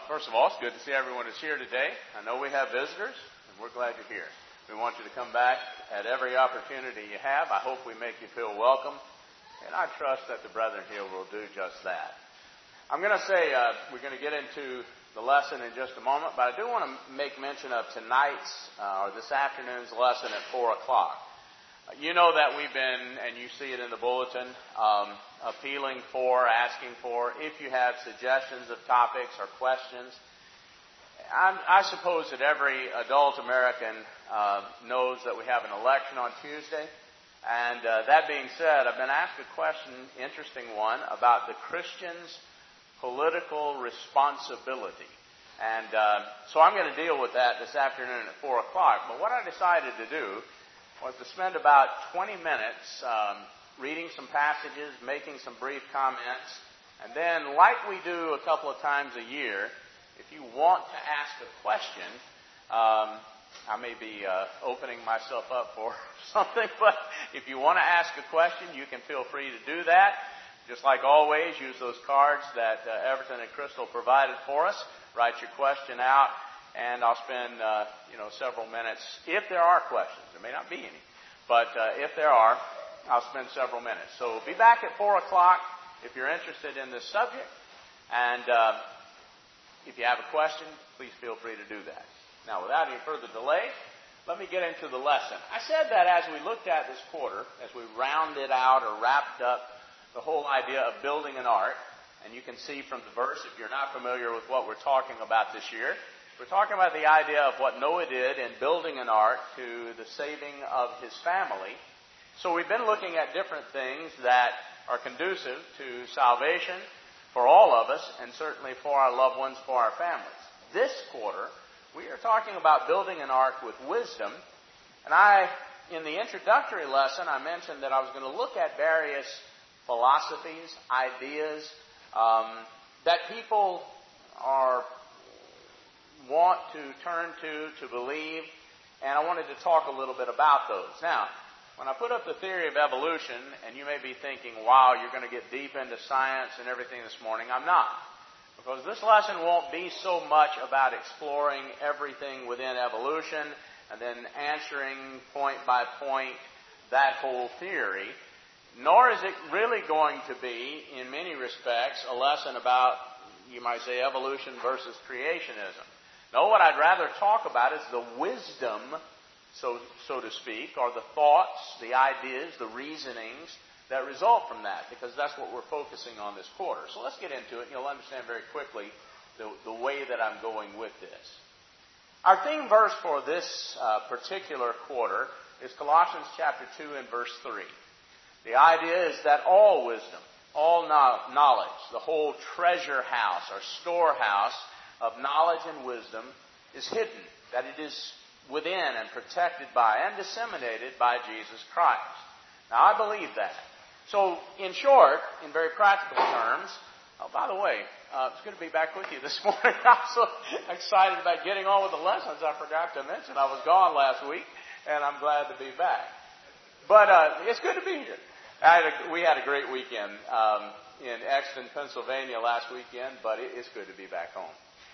First of all, it's good to see everyone who's here today. I know we have visitors, and we're glad you're here. We want you to come back at every opportunity you have. I hope we make you feel welcome, and I trust that the brethren here will do just that. I'm going to say we're going to get into the lesson in just a moment, but I do want to make mention of tonight's or this afternoon's lesson at 4 o'clock. You know that we've been, and you see it in the bulletin, appealing for, asking for, if you have suggestions of topics or questions. I suppose that every adult American knows that we have an election on Tuesday. And that being said, I've been asked a question, interesting one, about the Christian's political responsibility. And so I'm going to deal with that this afternoon at 4 o'clock. But what I decided to do was to spend about 20 minutes reading some passages, making some brief comments, and then, like we do a couple of times a year, if you want to ask a question, I may be opening myself up for something, but if you want to ask a question, you can feel free to do that. Just like always, use those cards that Everton and Crystal provided for us. Write your question out. And I'll spend, several minutes, if there are questions. There may not be any. But if there are, I'll spend several minutes. So be back at 4 o'clock if you're interested in this subject. And if you have a question, please feel free to do that. Now, without any further delay, let me get into the lesson. I said that as we looked at this quarter, as we rounded out or wrapped up the whole idea of building an ark, and you can see from the verse, if you're not familiar with what we're talking about this year, we're talking about the idea of what Noah did in building an ark to the saving of his family. So we've been looking at different things that are conducive to salvation for all of us, and certainly for our loved ones, for our families. This quarter, we are talking about building an ark with wisdom. And in the introductory lesson, I mentioned that I was going to look at various philosophies, ideas that people want to turn to believe, and I wanted to talk a little bit about those. Now, when I put up the theory of evolution, and you may be thinking, wow, you're going to get deep into science and everything this morning, I'm not. Because this lesson won't be so much about exploring everything within evolution and then answering point by point that whole theory, nor is it really going to be, in many respects, a lesson about, you might say, evolution versus creationism. No, what I'd rather talk about is the wisdom, so to speak, or the thoughts, the ideas, the reasonings that result from that, because that's what we're focusing on this quarter. So let's get into it, and you'll understand very quickly the way that I'm going with this. Our theme verse for this particular quarter is Colossians chapter 2 and verse 3. The idea is that all wisdom, all knowledge, the whole treasure house or storehouse of knowledge and wisdom is hidden, that it is within and protected by and disseminated by Jesus Christ. Now, I believe that. So, in short, in very practical terms, by the way, it's good to be back with you this morning. I'm so excited about getting on with the lessons. I forgot to mention I was gone last week, and I'm glad to be back. But it's good to be here. We had a great weekend in Exton, Pennsylvania last weekend, but it's good to be back home.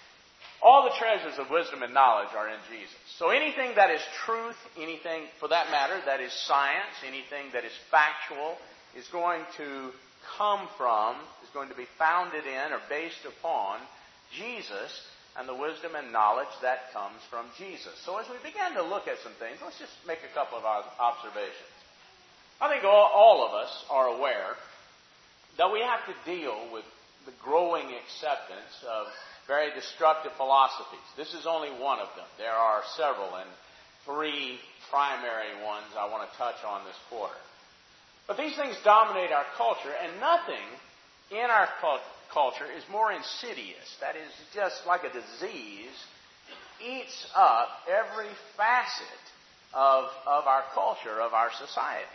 All the treasures of wisdom and knowledge are in Jesus. So anything that is truth, anything, for that matter, that is science, anything that is factual, is going to come from, is going to be founded in or based upon Jesus and the wisdom and knowledge that comes from Jesus. So as we begin to look at some things, let's just make a couple of observations. I think all of us are aware that we have to deal with the growing acceptance of very destructive philosophies. This is only one of them. There are several, and 3 primary ones I want to touch on this quarter. But these things dominate our culture, and nothing in our culture is more insidious. That is, just like a disease, eats up every facet of our culture, of our society.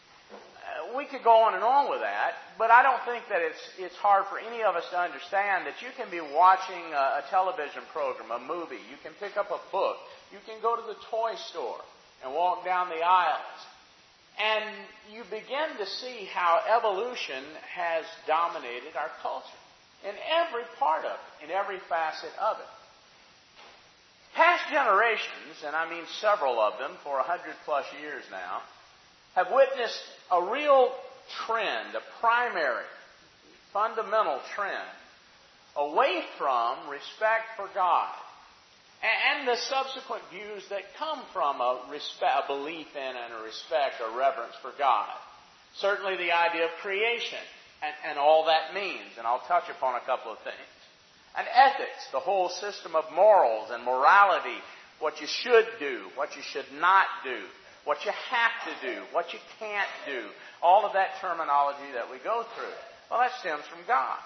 We could go on and on with that, but I don't think that it's hard for any of us to understand that you can be watching a television program, a movie. You can pick up a book. You can go to the toy store and walk down the aisles. And you begin to see how evolution has dominated our culture. In every part of it, in every facet of it. Past generations, and I mean several of them for 100+ years now, have witnessed a real trend, a primary, fundamental trend, away from respect for God and the subsequent views that come from a belief in and a respect or reverence for God. Certainly the idea of creation and all that means, and I'll touch upon a couple of things. And ethics, the whole system of morals and morality, what you should do, what you should not do, what you have to do, what you can't do, all of that terminology that we go through. Well, that stems from God.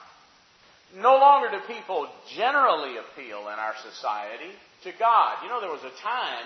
No longer do people generally appeal in our society to God. You know, there was a time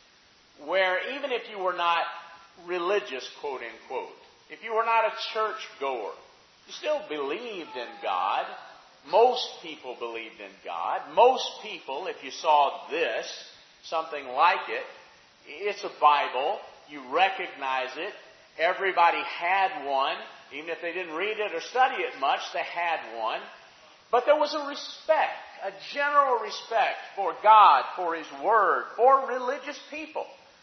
where even if you were not religious, quote unquote, if you were not a church goer, you still believed in God. Most people believed in God. Most people, if you saw this, something like it, it's a Bible. You recognize it. Everybody had one. Even if they didn't read it or study it much, they had one. But there was a respect, a general respect for God, for His Word, for religious people.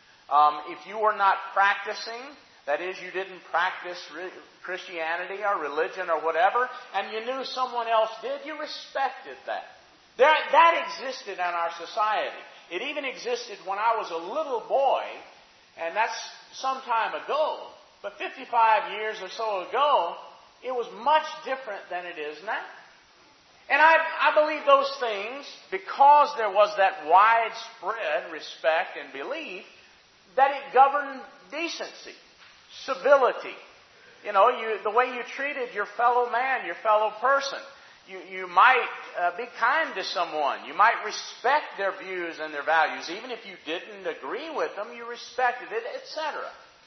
If you were not practicing, that is, you didn't practice Christianity or religion or whatever, and you knew someone else did, you respected that. That existed in our society. It even existed when I was a little boy, and that's some time ago. But 55 years or so ago, it was much different than it is now. And I believe those things, because there was that widespread respect and belief, that it governed decency, civility. You know, the way you treated your fellow man, your fellow person. You might be kind to someone. You might respect their views and their values. Even if you didn't agree with them, you respected it, etc.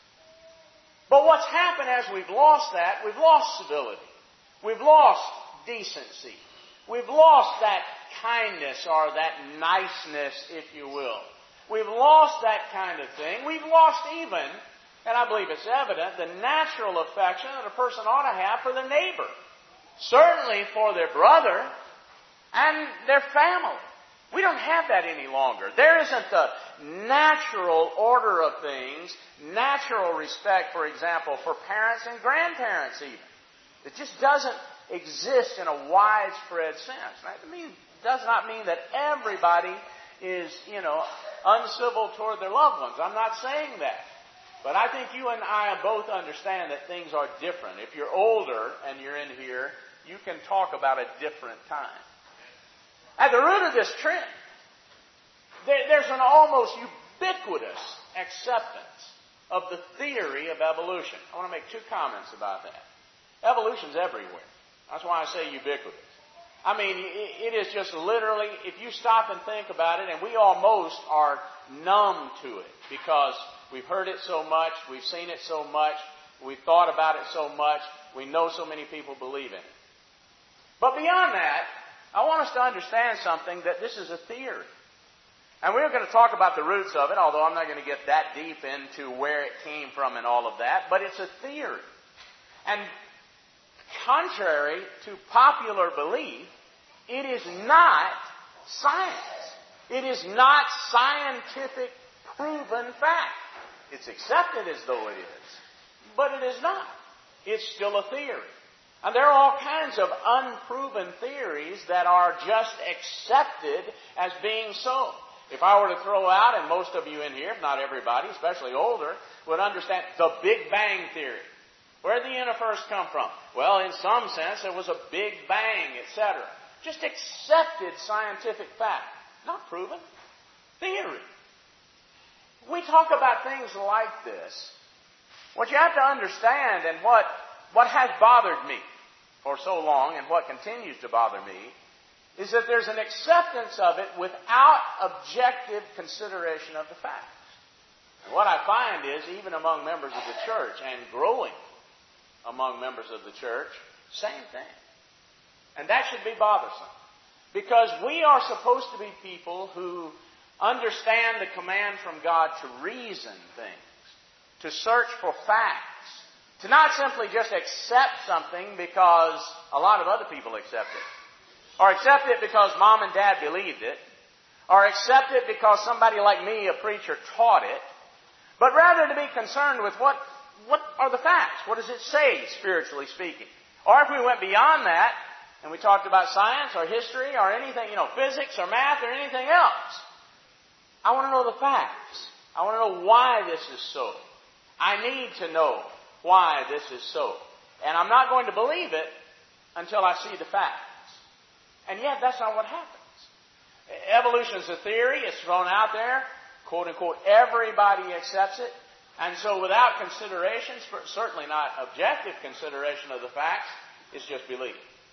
But what's happened as we've lost that, we've lost civility. We've lost decency. We've lost that kindness or that niceness, if you will. We've lost that kind of thing. We've lost even, and I believe it's evident, the natural affection that a person ought to have for their neighbor. Certainly for their brother and their family. We don't have that any longer. There isn't the natural order of things, natural respect, for example, for parents and grandparents even. It just doesn't exist in a widespread sense. That does not mean that everybody is, uncivil toward their loved ones. I'm not saying that. But I think you and I both understand that things are different. If you're older and you're in here, you can talk about a different time. At the root of this trend, there's an almost ubiquitous acceptance of the theory of evolution. I want to make two comments about that. Evolution's everywhere. That's why I say ubiquitous. I mean, it is just literally, if you stop and think about it, and we almost are numb to it because we've heard it so much, we've seen it so much, we've thought about it so much, we know so many people believe in it. But beyond that, I want us to understand something, that this is a theory. And we're going to talk about the roots of it, although I'm not going to get that deep into where it came from and all of that, but it's a theory. And contrary to popular belief, it is not science. It is not scientific proven fact. It's accepted as though it is, but it is not. It's still a theory. And there are all kinds of unproven theories that are just accepted as being so. If I were to throw out, and most of you in here, if not everybody, especially older, would understand the Big Bang Theory. Where did the universe come from? Well, in some sense, there was a Big Bang, etc. Just accepted scientific fact. Not proven. Theory. We talk about things like this. What you have to understand, and what has bothered me for so long, and what continues to bother me, is that there's an acceptance of it without objective consideration of the facts. And what I find is, even among members of the church, and growing among members of the church, same thing. And that should be bothersome. Because we are supposed to be people who understand the command from God to reason things, to search for facts, to not simply just accept something because a lot of other people accept it, or accept it because mom and dad believed it, or accept it because somebody like me, a preacher, taught it, but rather to be concerned with what are the facts? What does it say, spiritually speaking? Or if we went beyond that, and we talked about science or history or anything, physics or math or anything else, I want to know the facts. I want to know why this is so. I need to know why this is so. And I'm not going to believe it until I see the facts. And yet, that's not what happens. Evolution is a theory. It's thrown out there. Quote, unquote, everybody accepts it. And so without consideration, certainly not objective consideration of the facts, it's just belief.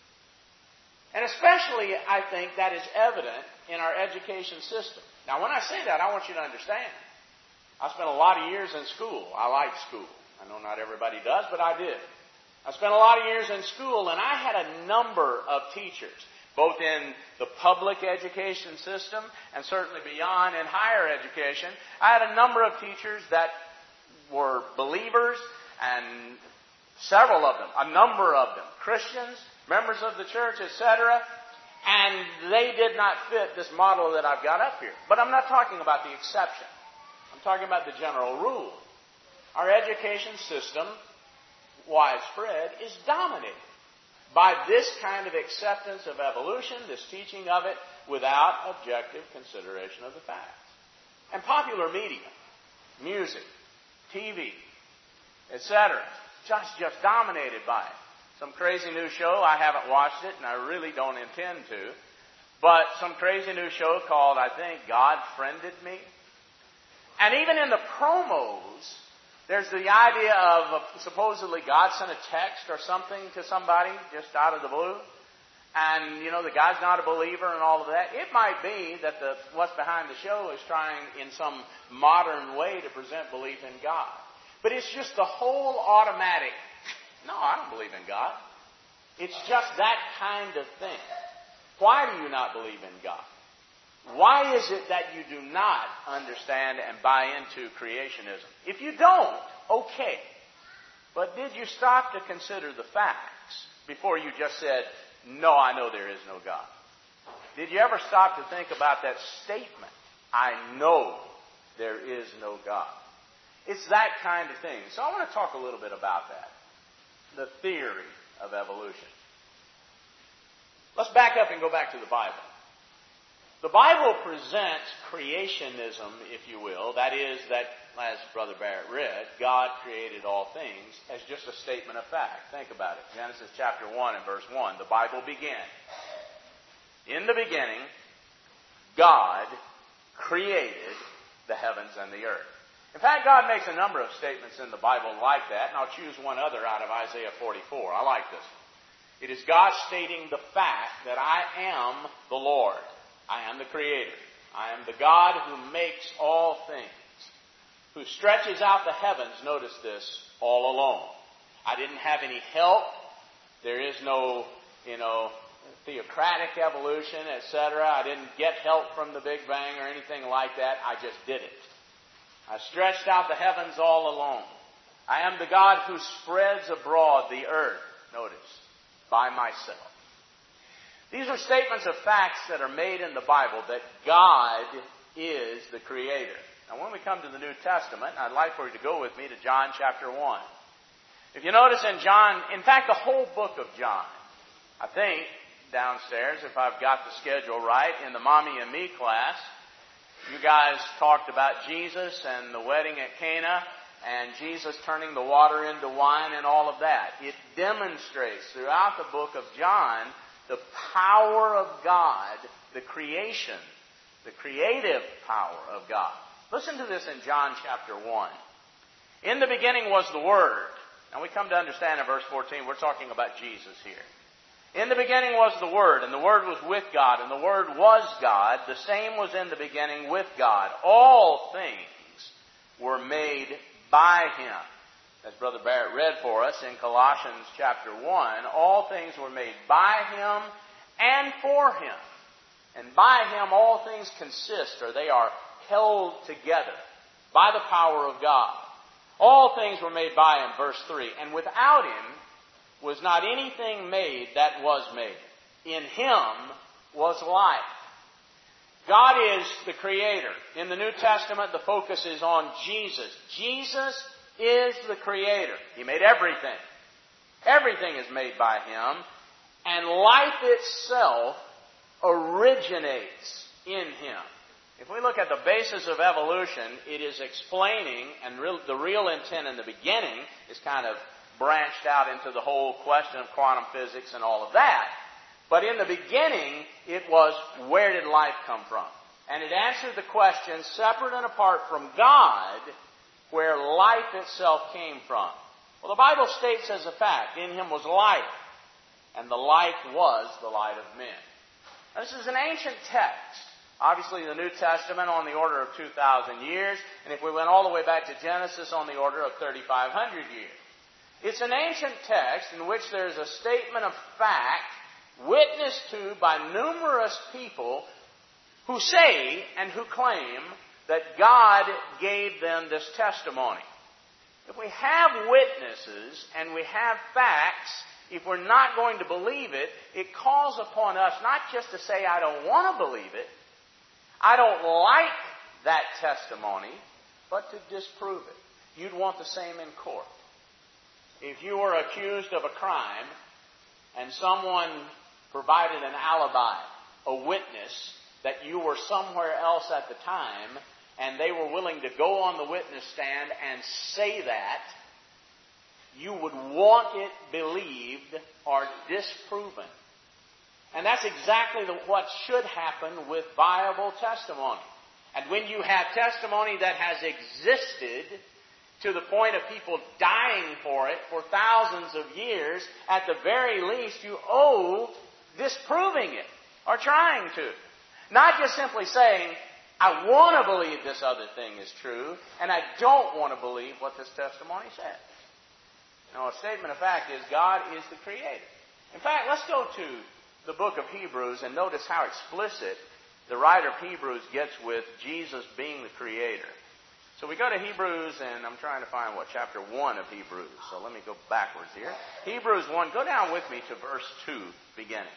And especially, I think, that is evident in our education system. Now, when I say that, I want you to understand. I spent a lot of years in school. I liked school. I know not everybody does, but I did. I spent a lot of years in school, and I had a number of teachers, both in the public education system and certainly beyond in higher education. I had a number of teachers that were believers, and several of them, a number of them, Christians, members of the church, etc., and they did not fit this model that I've got up here. But I'm not talking about the exception. I'm talking about the general rule. Our education system, widespread, is dominated by this kind of acceptance of evolution, this teaching of it, without objective consideration of the facts. And popular media, music, TV, etc., just dominated by it. Some crazy new show, I haven't watched it, and I really don't intend to, but some crazy new show called, I think, God Friended Me. And even in the promos, there's the idea of supposedly God sent a text or something to somebody just out of the blue. And, the guy's not a believer and all of that. It might be that what's behind the show is trying in some modern way to present belief in God. But it's just the whole automatic, no, I don't believe in God. It's just that kind of thing. Why do you not believe in God? Why is it that you do not understand and buy into creationism? If you don't, okay. But did you stop to consider the facts before you just said, no, I know there is no God? Did you ever stop to think about that statement? I know there is no God. It's that kind of thing. So I want to talk a little bit about that. The theory of evolution. Let's back up and go back to the Bible. The Bible presents creationism, if you will, that is, that, as Brother Barrett read, God created all things, as just a statement of fact. Think about it. Genesis chapter 1 and verse 1, the Bible begins. In the beginning, God created the heavens and the earth. In fact, God makes a number of statements in the Bible like that, and I'll choose one other out of Isaiah 44. I like this one. It is God stating the fact that I am the Lord. I am the Creator. I am the God who makes all things, who stretches out the heavens, notice this, all alone. I didn't have any help. There is no, theocratic evolution, etc. I didn't get help from the Big Bang or anything like that. I just did it. I stretched out the heavens all alone. I am the God who spreads abroad the earth, notice, by myself. These are statements of facts that are made in the Bible that God is the Creator. Now, when we come to the New Testament, I'd like for you to go with me to John chapter 1. If you notice in John, in fact, the whole book of John, I think, downstairs, if I've got the schedule right, in the Mommy and Me class, you guys talked about Jesus and the wedding at Cana and Jesus turning the water into wine and all of that. It demonstrates throughout the book of John the power of God, the creation, the creative power of God. Listen to this in John chapter 1. In the beginning was the Word. Now we come to understand in verse 14, we're talking about Jesus here. In the beginning was the Word, and the Word was with God, and the Word was God. The same was in the beginning with God. All things were made by Him. As Brother Barrett read for us in Colossians chapter 1, all things were made by Him and for Him. And by Him all things consist, or they are held together by the power of God. All things were made by Him, verse 3. And without Him was not anything made that was made. In Him was life. God is the Creator. In the New Testament, the focus is on Jesus. Jesus is the Creator. He made everything. Everything is made by Him. And life itself originates in Him. If we look at the basis of evolution, it is explaining, and the real intent in the beginning is kind of branched out into the whole question of quantum physics and all of that. But in the beginning, it was, where did life come from? And it answered the question, separate and apart from God, where life itself came from. Well, the Bible states as a fact, in Him was life, and the life was the light of men. Now, this is an ancient text. Obviously, the New Testament on the order of 2,000 years, and if we went all the way back to Genesis, on the order of 3,500 years. It's an ancient text in which there's a statement of fact witnessed to by numerous people who say and who claim that God gave them this testimony. If we have witnesses and we have facts, if we're not going to believe it, it calls upon us not just to say, I don't want to believe it, I don't like that testimony, but to disprove it. You'd want the same in court. If you were accused of a crime and someone provided an alibi, a witness, that you were somewhere else at the time, and they were willing to go on the witness stand and say that, you would want it believed or disproven. And that's exactly what should happen with viable testimony. And when you have testimony that has existed to the point of people dying for it for thousands of years, at the very least you owe disproving it or trying to. Not just simply saying, I want to believe this other thing is true, and I don't want to believe what this testimony says. Now, a statement of fact is God is the Creator. In fact, let's go to the book of Hebrews and notice how explicit the writer of Hebrews gets with Jesus being the Creator. So we go to Hebrews, and I'm trying to find chapter 1 of Hebrews. So let me go backwards here. Hebrews 1, go down with me to verse 2 beginning.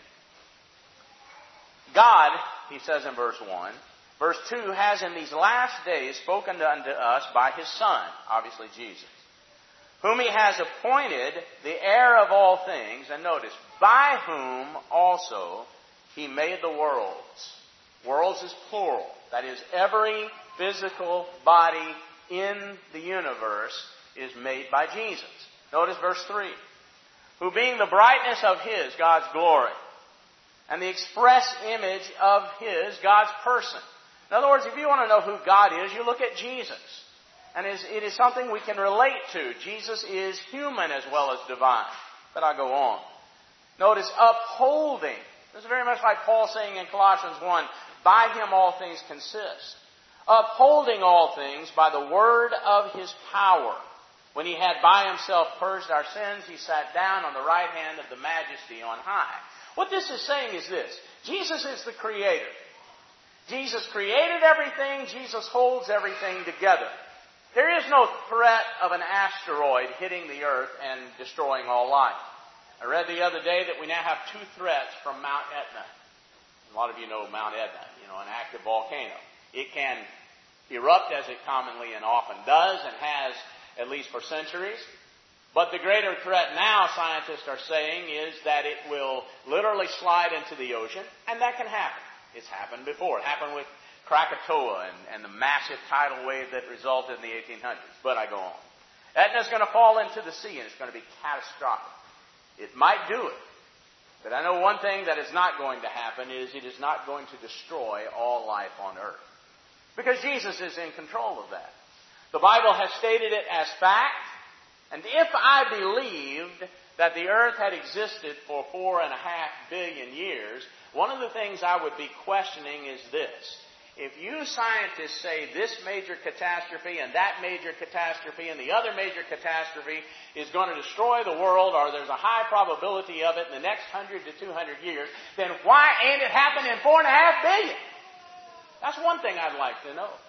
God, he says in verse 1, verse 2, has in these last days spoken unto us by His Son, obviously Jesus, whom He has appointed the heir of all things, and notice, by whom also He made the worlds. Worlds is plural. That is, every physical body in the universe is made by Jesus. Notice verse 3. Who being the brightness of His, God's glory, and the express image of His, God's person. In other words, if you want to know who God is, you look at Jesus. And it is something we can relate to. Jesus is human as well as divine. But I'll go on. Notice, upholding. This is very much like Paul saying in Colossians 1, by Him all things consist. Upholding all things by the word of His power. When He had by Himself purged our sins, He sat down on the right hand of the Majesty on high. What this is saying is this. Jesus is the Creator. Jesus created everything. Jesus holds everything together. There is no threat of an asteroid hitting the earth and destroying all life. I read the other day that we now have 2 threats from Mount Etna. A lot of you know Mount Etna, an active volcano. It can erupt as it commonly and often does and has at least for centuries. But the greater threat now, scientists are saying, is that it will literally slide into the ocean, and that can happen. It's happened before. It happened with Krakatoa and the massive tidal wave that resulted in the 1800s. But I go on. Etna's going to fall into the sea, and it's going to be catastrophic. It might do it. But I know one thing that is not going to happen is it is not going to destroy all life on earth. Because Jesus is in control of that. The Bible has stated it as fact. And if I believed that the earth had existed for 4.5 billion years, one of the things I would be questioning is this. If you scientists say this major catastrophe and that major catastrophe and the other major catastrophe is going to destroy the world, or there's a high probability of it in the next 100 to 200 years, then why ain't it happening in 4.5 billion? That's one thing I'd like to know.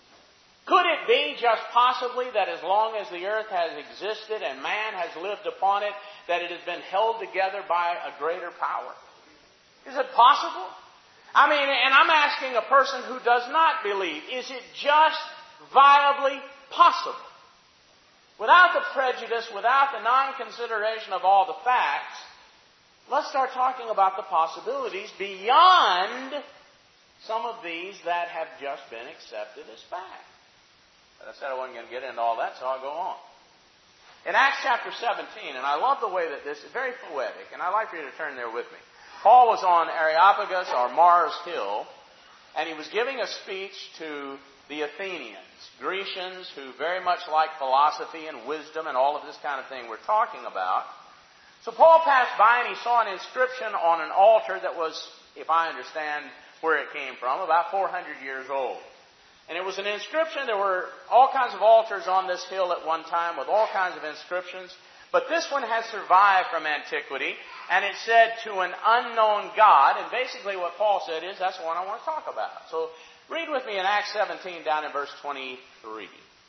Could it be just possibly that as long as the earth has existed and man has lived upon it, that it has been held together by a greater power? Is it possible? I mean, and I'm asking a person who does not believe, is it just viably possible? Without the prejudice, without the non-consideration of all the facts, let's start talking about the possibilities beyond some of these that have just been accepted as fact. But I said I wasn't going to get into all that, so I'll go on. In Acts chapter 17, and I love the way that this is very poetic, and I'd like for you to turn there with me. Paul was on Areopagus, or Mars Hill, and he was giving a speech to the Athenians, Grecians who very much like philosophy and wisdom and all of this kind of thing we're talking about. So Paul passed by and he saw an inscription on an altar that was, if I understand where it came from, about 400 years old. And it was an inscription. There were all kinds of altars on this hill at one time with all kinds of inscriptions. But this one has survived from antiquity, and it said to an unknown God. And basically what Paul said is, that's the one I want to talk about. So read with me in Acts 17 down in verse 23. Turn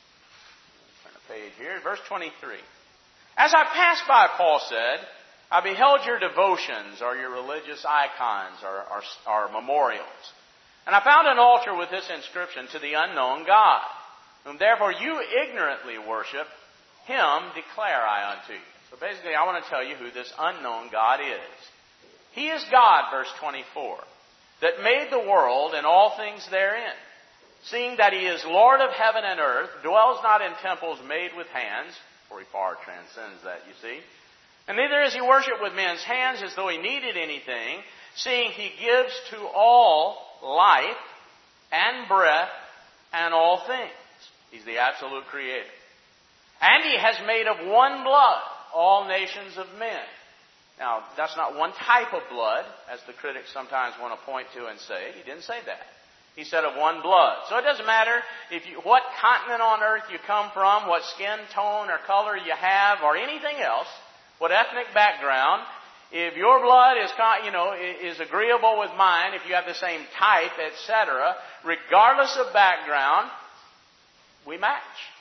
the page here, verse 23. As I passed by, Paul said, I beheld your devotions, or your religious icons, or memorials. And I found an altar with this inscription, to the unknown God, whom therefore you ignorantly worship, him declare I unto you. So basically I want to tell you who this unknown God is. He is God, verse 24, that made the world and all things therein, seeing that he is Lord of heaven and earth, dwells not in temples made with hands, for he far transcends that, you see. And neither is he worshipped with men's hands as though he needed anything, seeing he gives to all life and breath and all things. He's the absolute creator. And he has made of one blood all nations of men. Now, that's not one type of blood, as the critics sometimes want to point to and say. He didn't say that. He said of one blood. So it doesn't matter what continent on earth you come from, what skin tone or color you have, or anything else, what ethnic background. If your blood is agreeable with mine, if you have the same type, etc., regardless of background, we match.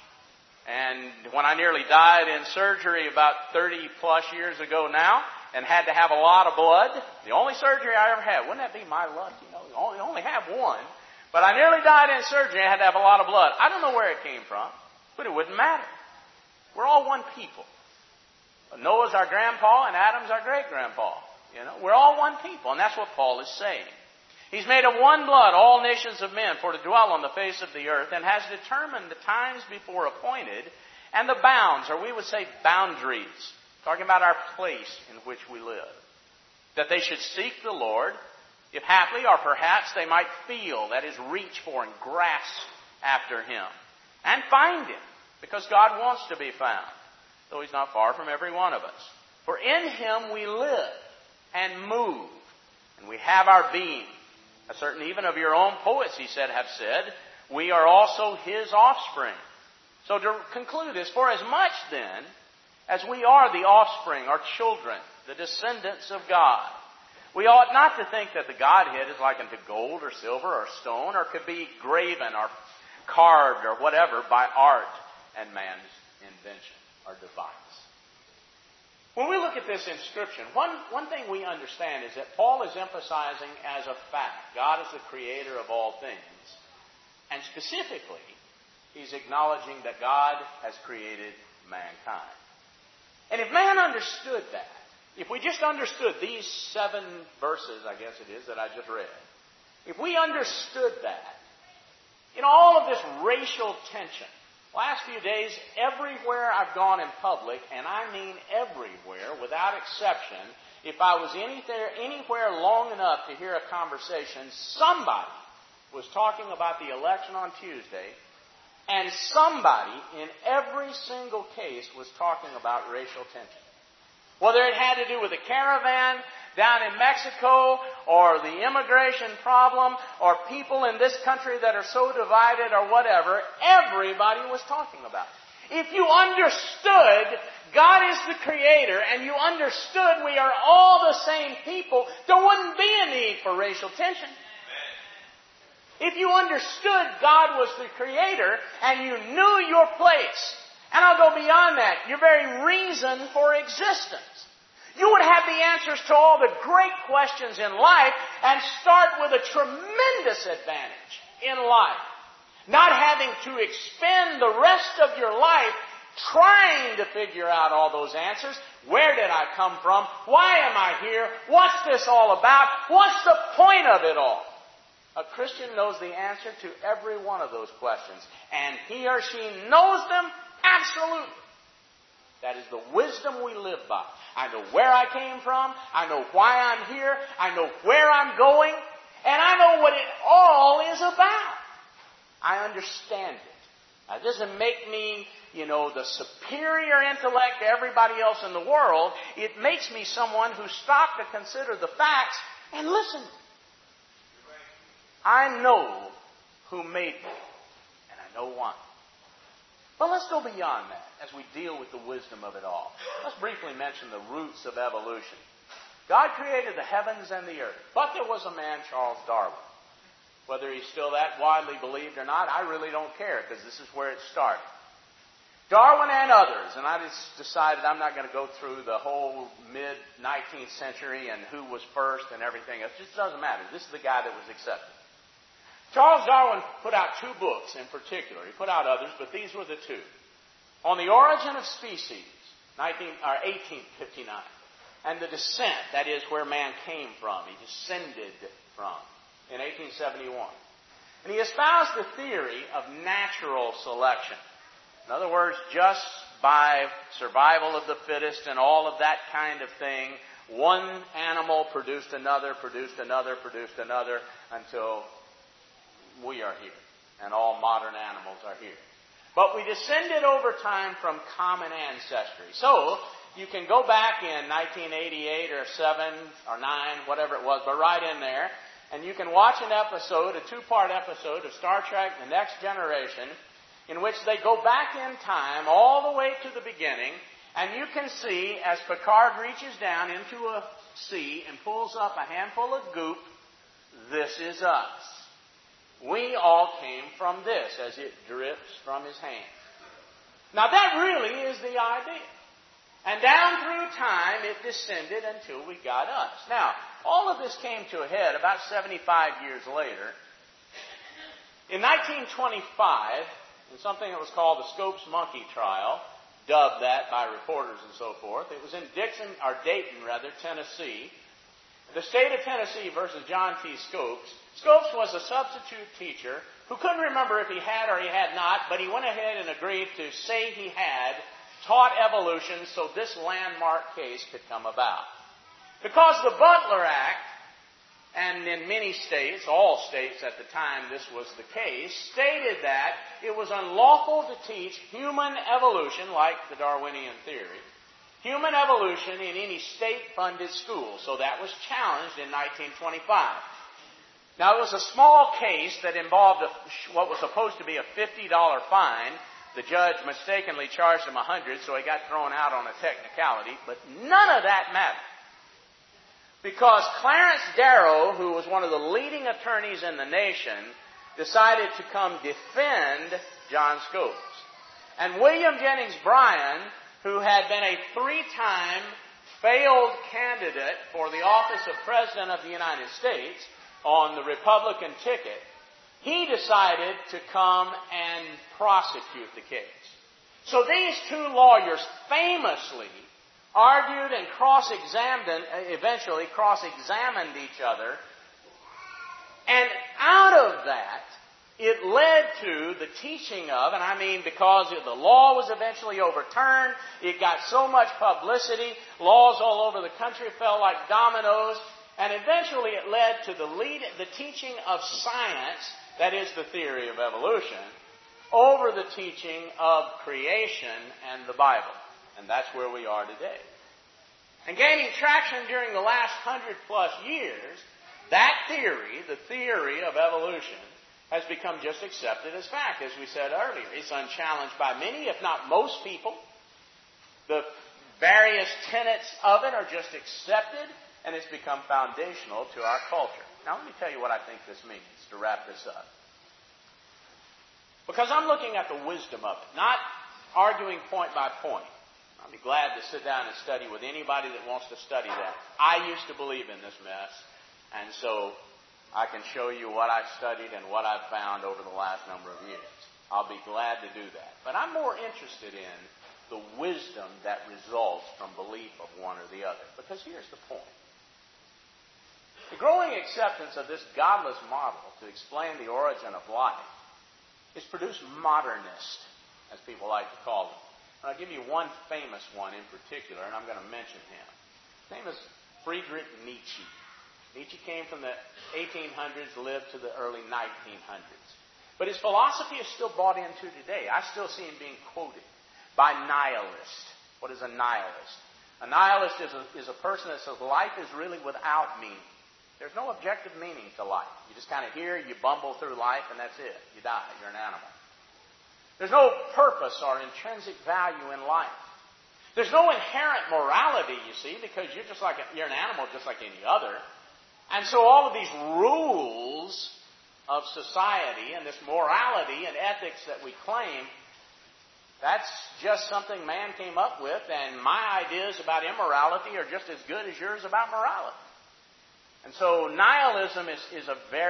And when I nearly died in surgery about 30 plus years ago now, and had to have a lot of blood, the only surgery I ever had, wouldn't that be my luck? You only have one. But I nearly died in surgery and I had to have a lot of blood. I don't know where it came from, but it wouldn't matter. We're all one people. Noah's our grandpa and Adam's our great-grandpa. We're all one people, and that's what Paul is saying. He's made of one blood all nations of men for to dwell on the face of the earth, and has determined the times before appointed and the bounds, or we would say boundaries, talking about our place in which we live, that they should seek the Lord, if haply or perhaps they might feel, that is, reach for and grasp after Him, and find Him, because God wants to be found, though He's not far from every one of us. For in Him we live and move, and we have our being. A certain even of your own poets, he said, have said, we are also His offspring. So to conclude this, for as much then as we are the offspring, or children, the descendants of God, we ought not to think that the Godhead is like unto gold or silver or stone, or could be graven or carved or whatever by art and man's invention or device. When we look at this inscription, one thing we understand is that Paul is emphasizing as a fact, God is the creator of all things. And specifically, he's acknowledging that God has created mankind. And if man understood that, if we just understood these 7 verses, I guess it is, that I just read, if we understood that, all of this racial tension, last few days, everywhere I've gone in public, and I mean everywhere, without exception, if I was anywhere long enough to hear a conversation, somebody was talking about the election on Tuesday, and somebody in every single case was talking about racial tension. Whether it had to do with the caravan down in Mexico, or the immigration problem, or people in this country that are so divided, or whatever, everybody was talking about it. If you understood God is the Creator, and you understood we are all the same people, there wouldn't be a need for racial tension. If you understood God was the Creator, and you knew your place, and I'll go beyond that, your very reason for existence. You would have the answers to all the great questions in life and start with a tremendous advantage in life. Not having to expend the rest of your life trying to figure out all those answers. Where did I come from? Why am I here? What's this all about? What's the point of it all? A Christian knows the answer to every one of those questions, and he or she knows them absolutely. That is the wisdom we live by. I know where I came from. I know why I'm here. I know where I'm going. And I know what it all is about. I understand it. Now, it doesn't make me, the superior intellect to everybody else in the world. It makes me someone who stopped to consider the facts and listen. I know who made me, and I know why. But let's go beyond that as we deal with the wisdom of it all. Let's briefly mention the roots of evolution. God created the heavens and the earth, but there was a man, Charles Darwin. Whether he's still that widely believed or not, I really don't care, because this is where it started. Darwin and others, and I just decided I'm not going to go through the whole mid-19th century and who was first and everything. It just doesn't matter. This is the guy that was accepted. Charles Darwin put out 2 books in particular. He put out others, but these were the 2. On the Origin of Species, 1859, and The Descent, that is where man came from, he descended from, in 1871. And he espoused the theory of natural selection. In other words, just by survival of the fittest and all of that kind of thing, one animal produced another, until we are here, and all modern animals are here. But we descended over time from common ancestry. So, you can go back in 1988 or 7 or 9, whatever it was, but right in there, and you can watch an episode, a 2-part episode of Star Trek The Next Generation, in which they go back in time all the way to the beginning, and you can see as Picard reaches down into a sea and pulls up a handful of goop, this is us. We all came from this as it drips from his hand. Now that really is the idea. And down through time it descended until we got us. Now, all of this came to a head about 75 years later. In 1925, in something that was called the Scopes Monkey Trial, dubbed that by reporters and so forth. It was in Dayton, Tennessee. The state of Tennessee versus John T. Scopes. Scopes was a substitute teacher who couldn't remember if he had or he had not, but he went ahead and agreed to say he had taught evolution so this landmark case could come about. Because the Butler Act, and in many states, all states at the time this was the case, stated that it was unlawful to teach human evolution, like the Darwinian theory, human evolution in any state-funded school. So that was challenged in 1925. Now, it was a small case that involved what was supposed to be a $50 fine. The judge mistakenly charged him $100, so he got thrown out on a technicality. But none of that mattered. Because Clarence Darrow, who was one of the leading attorneys in the nation, decided to come defend John Scopes. And William Jennings Bryan, who had been a 3-time failed candidate for the office of President of the United States on the Republican ticket, he decided to come and prosecute the case. So these 2 lawyers famously argued and eventually cross-examined each other. And out of that, it led to the teaching of, and I mean because the law was eventually overturned, it got so much publicity, laws all over the country fell like dominoes, and eventually it led to the teaching of science, that is the theory of evolution, over the teaching of creation and the Bible. And that's where we are today. And gaining traction during the last 100+ years, that theory, the theory of evolution, has become just accepted as fact, as we said earlier. It's unchallenged by many, if not most people. The various tenets of it are just accepted, and it's become foundational to our culture. Now, let me tell you what I think this means to wrap this up. Because I'm looking at the wisdom of it, not arguing point by point. I'll be glad to sit down and study with anybody that wants to study that. I used to believe in this mess, and so I can show you what I've studied and what I've found over the last number of years. I'll be glad to do that. But I'm more interested in the wisdom that results from belief of one or the other. Because here's the point. The growing acceptance of this godless model to explain the origin of life has produced modernists, as people like to call them. And I'll give you one famous one in particular, and I'm going to mention him. His name is Friedrich Nietzsche. Nietzsche came from the 1800s, lived to the early 1900s. But his philosophy is still bought into today. I still see him being quoted by nihilists. What is a nihilist? A nihilist is a person that says life is really without meaning. There's no objective meaning to life. You just kind of hear, you bumble through life, and that's it. You die. You're an animal. There's no purpose or intrinsic value in life. There's no inherent morality, you see, because you're an animal just like any other. And so all of these rules of society and this morality and ethics that we claim, that's just something man came up with, and my ideas about immorality are just as good as yours about morality. And so nihilism is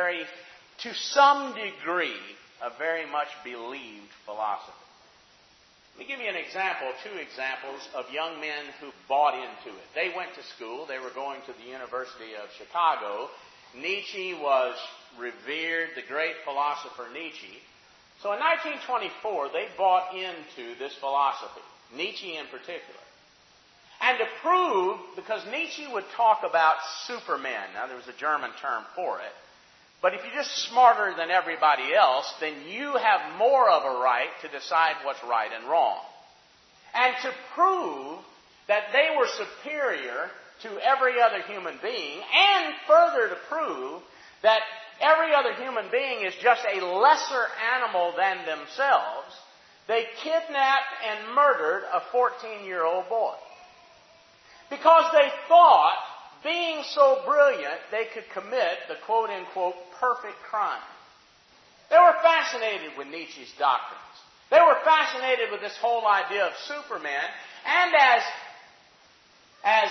to some degree, a very much believed philosophy. Let me give you an example, two examples of young men who bought into it. They went to school. They were going to the University of Chicago. Nietzsche was revered, the great philosopher Nietzsche. So in 1924, they bought into this philosophy, Nietzsche in particular. And to prove, because Nietzsche would talk about supermen. Now, there was a German term for it. But if you're just smarter than everybody else, then you have more of a right to decide what's right and wrong. And to prove that they were superior to every other human being, and further to prove that every other human being is just a lesser animal than themselves, they kidnapped and murdered a 14-year-old boy. Because they thought, being so brilliant, they could commit the quote-unquote perfect crime. They were fascinated with Nietzsche's doctrines. They were fascinated with this whole idea of Superman. And as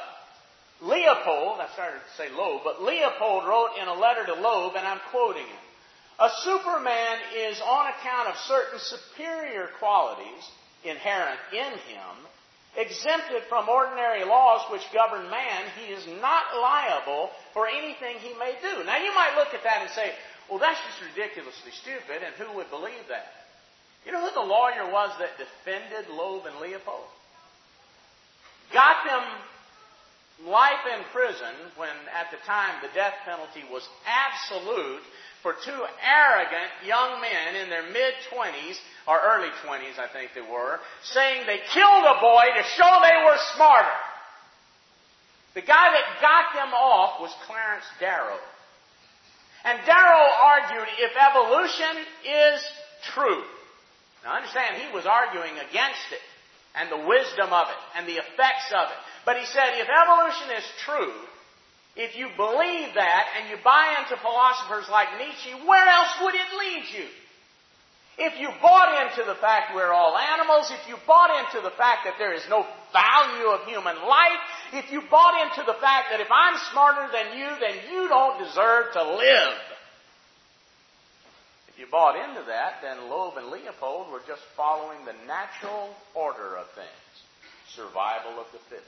Leopold, I started to say Loeb, but Leopold wrote in a letter to Loeb, and I'm quoting him, "A Superman is on account of certain superior qualities inherent in him, exempted from ordinary laws which govern man, he is not liable for anything he may do." Now you might look at that and say, well, that's just ridiculously stupid, and who would believe that? You know who the lawyer was that defended Loeb and Leopold? Got them life in prison when at the time the death penalty was absolute for two arrogant young men in their mid-20s, or early 20s I think they were, saying they killed a boy to show they were smarter. The guy that got them off was Clarence Darrow. And Darrow argued if evolution is true. Now understand, he was arguing against it, and the wisdom of it, and the effects of it. But he said, if evolution is true, if you believe that and you buy into philosophers like Nietzsche, where else would it lead you? If you bought into the fact we're all animals, if you bought into the fact that there is no value of human life, if you bought into the fact that if I'm smarter than you, then you don't deserve to live. If you bought into that, then Loeb and Leopold were just following the natural order of things. Survival of the fittest.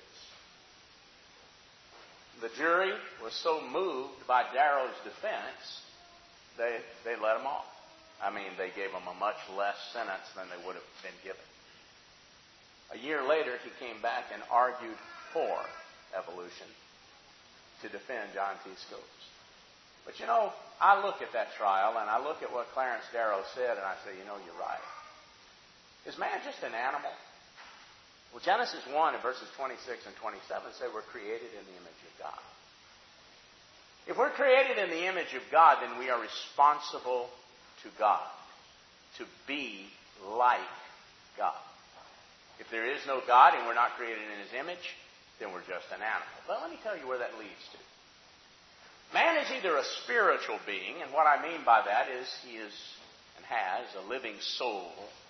The jury was so moved by Darrow's defense, they let him off. I mean, they gave him a much less sentence than they would have been given. A year later, he came back and argued for evolution to defend John T. Scopes. But you know, I look at that trial and I look at what Clarence Darrow said and I say, you know, you're right. Is man just an animal? Well, Genesis 1 and verses 26 and 27 say we're created in the image of God. If we're created in the image of God, then we are responsible to God, to be like God. If there is no God and we're not created in His image, then we're just an animal. But let me tell you where that leads to. Man is either a spiritual being, and what I mean by that is he is and has a living soul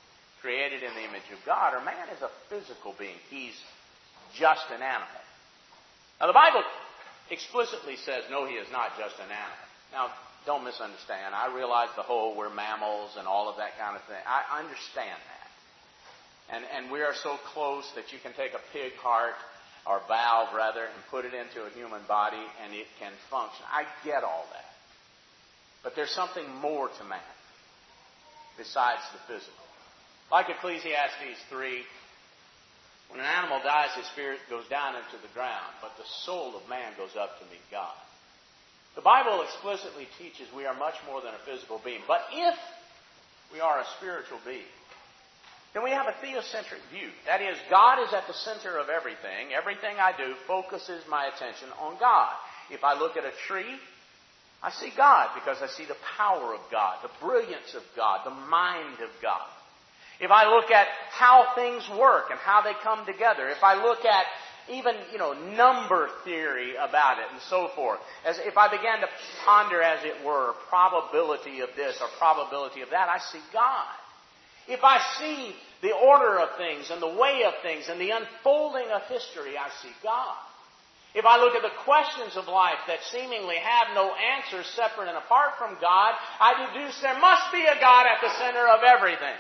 created in the image of God, or man is a physical being. He's just an animal. Now, the Bible explicitly says, no, he is not just an animal. Now, don't misunderstand. I realize the whole we're mammals and all of that kind of thing. I understand that. And we are so close that you can take a pig heart, or valve rather, and put it into a human body and it can function. I get all that. But there's something more to man besides the physical. Like Ecclesiastes 3, when an animal dies, his spirit goes down into the ground, but the soul of man goes up to meet God. The Bible explicitly teaches we are much more than a physical being. But if we are a spiritual being, then we have a theocentric view. That is, God is at the center of everything. Everything I do focuses my attention on God. If I look at a tree, I see God because I see the power of God, the brilliance of God, the mind of God. If I look at how things work and how they come together, if I look at even, number theory about it and so forth, as if I began to ponder, as it were, probability of this or probability of that, I see God. If I see the order of things and the way of things and the unfolding of history, I see God. If I look at the questions of life that seemingly have no answers separate and apart from God, I deduce there must be a God at the center of everything.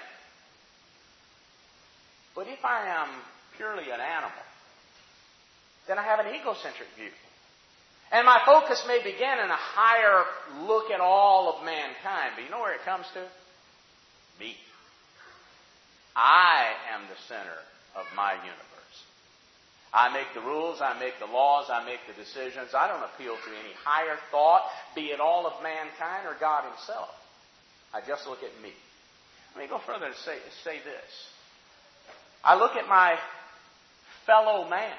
But if I am purely an animal, then I have an egocentric view. And my focus may begin in a higher look at all of mankind. But you know where it comes to? Me. I am the center of my universe. I make the rules, I make the laws, I make the decisions. I don't appeal to any higher thought, be it all of mankind or God himself. I just look at me. Let me go further and say this. I look at my fellow man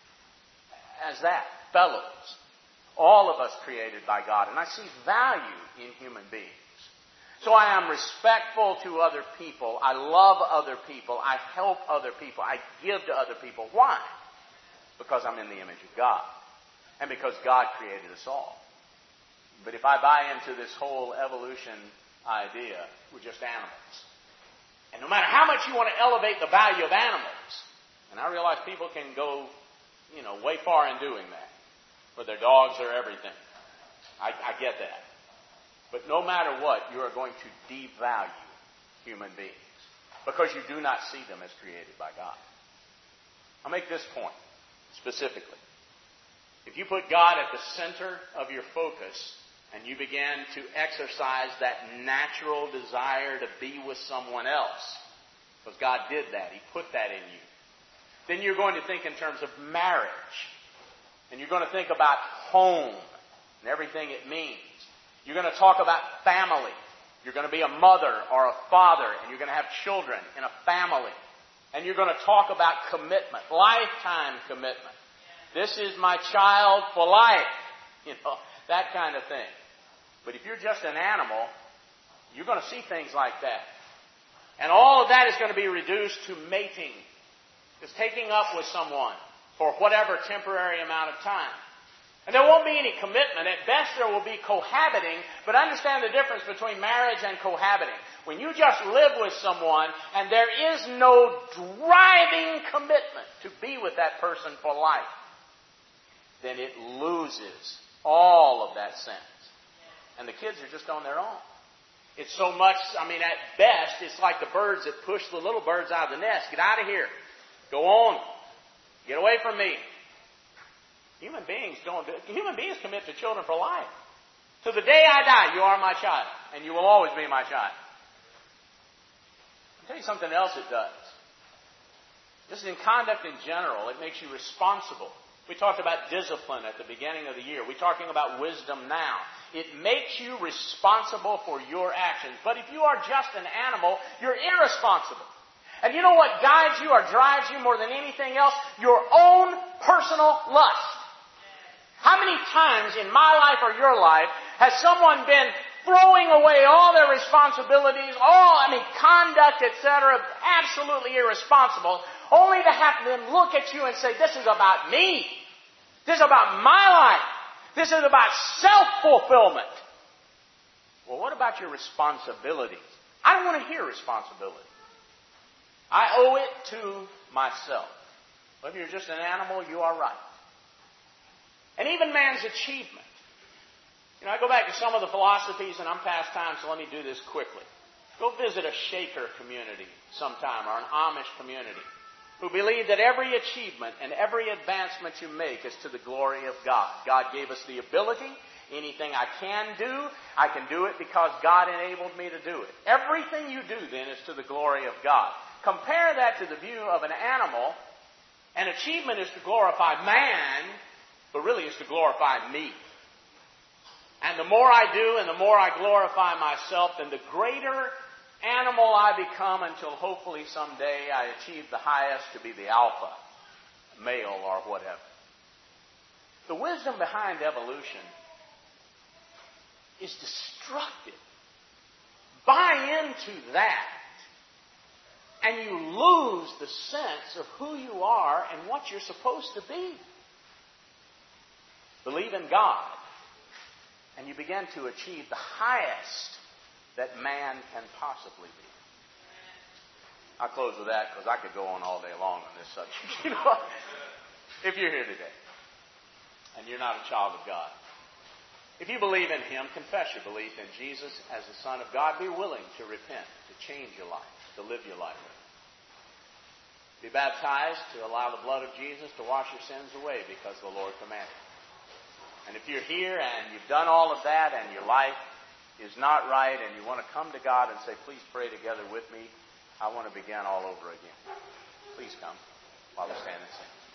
as that, fellows. All of us created by God. And I see value in human beings. So I am respectful to other people. I love other people. I help other people. I give to other people. Why? Because I'm in the image of God. And because God created us all. But if I buy into this whole evolution idea, we're just animals. And no matter how much you want to elevate the value of animals, and I realize people can go, way far in doing that, for their dogs or everything. I get that. But no matter what, you are going to devalue human beings because you do not see them as created by God. I'll make this point specifically. If you put God at the center of your focus and you begin to exercise that natural desire to be with someone else, because God did that, He put that in you, then you're going to think in terms of marriage. And you're going to think about home and everything it means. You're going to talk about family. You're going to be a mother or a father, and you're going to have children in a family. And you're going to talk about commitment, lifetime commitment. This is my child for life. That kind of thing. But if you're just an animal, you're going to see things like that. And all of that is going to be reduced to mating. It's taking up with someone for whatever temporary amount of time. And there won't be any commitment. At best, there will be cohabiting. But understand the difference between marriage and cohabiting. When you just live with someone and there is no driving commitment to be with that person for life, then it loses all of that sense. And the kids are just on their own. It's so much, at best, it's like the birds that push the little birds out of the nest. Get out of here. Go on. Get away from me. Human beings don't do it. Human beings commit to children for life. To the day I die, you are my child. And you will always be my child. I'll tell you something else it does. This is in conduct in general. It makes you responsible. We talked about discipline at the beginning of the year. We're talking about wisdom now. It makes you responsible for your actions. But if you are just an animal, you're irresponsible. And you know what guides you or drives you more than anything else? Your own personal lust. How many times in my life or your life has someone been throwing away all their responsibilities, conduct, etc., absolutely irresponsible, only to have them look at you and say, this is about me. This is about my life. This is about self-fulfillment. Well, what about your responsibilities? I don't want to hear responsibility. I owe it to myself. Well, if you're just an animal, you are right. And even man's achievement. I go back to some of the philosophies, and I'm past time, so let me do this quickly. Go visit a Shaker community sometime, or an Amish community, who believe that every achievement and every advancement you make is to the glory of God. God gave us the ability. Anything I can do it because God enabled me to do it. Everything you do then is to the glory of God. Compare that to the view of an animal. An achievement is to glorify man, but really is to glorify me. And the more I do and the more I glorify myself, then the greater animal I become until hopefully someday I achieve the highest to be the alpha, male or whatever. The wisdom behind evolution is destructive. Buy into that, and you lose the sense of who you are and what you're supposed to be. Believe in God, and you begin to achieve the highest that man can possibly be. I'll close with that because I could go on all day long on this subject. If you're here today and you're not a child of God, if you believe in Him, confess your belief in Jesus as the Son of God. Be willing to repent, to change your life, to live your life. Be baptized to allow the blood of Jesus to wash your sins away because the Lord commanded. And if you're here and you've done all of that and your life is not right and you want to come to God and say, please pray together with me, I want to begin all over again. Please come while we stand and sing.